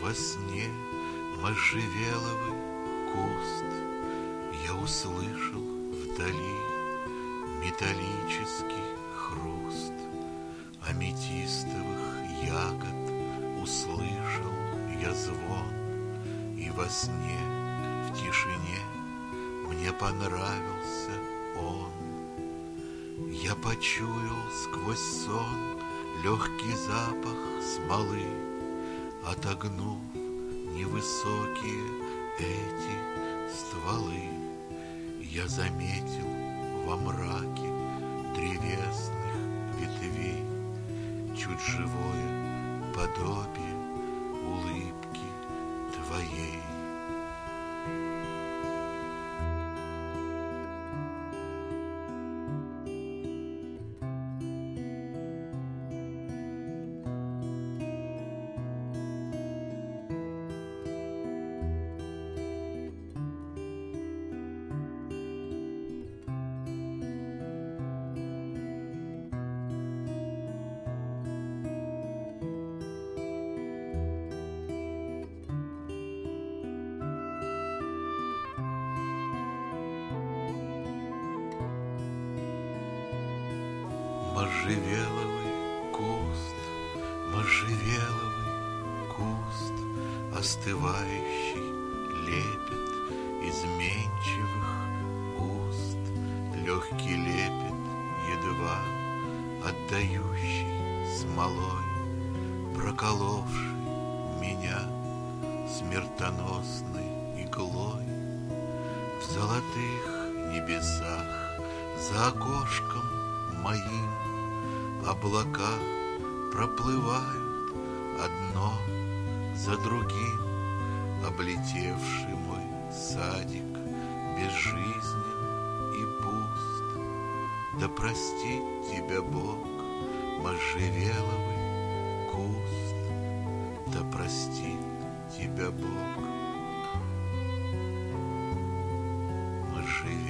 во сне можжевеловый куст. Я услышал вдали металлический хруст аметистовых ягод, услышал я звон, и во сне, в тишине мне понравился он. Я почуял сквозь сон легкий запах смолы, отогнув невысокие эти стволы. Я заметил во мраке древесных ветвей чуть живое подобие улыбки твоей. Можжевеловый куст, можжевеловый куст, остывающий лепет изменчивых уст, легкий лепет, едва отдающий смолой, проколовший меня смертоносной иглой. В золотых небесах за окошком моим облака проплывают одно за другим, облетевший мой садик безжизнен и пуст. Да простит тебя Бог, можжевеловый куст, да простит тебя Бог, можжевеловый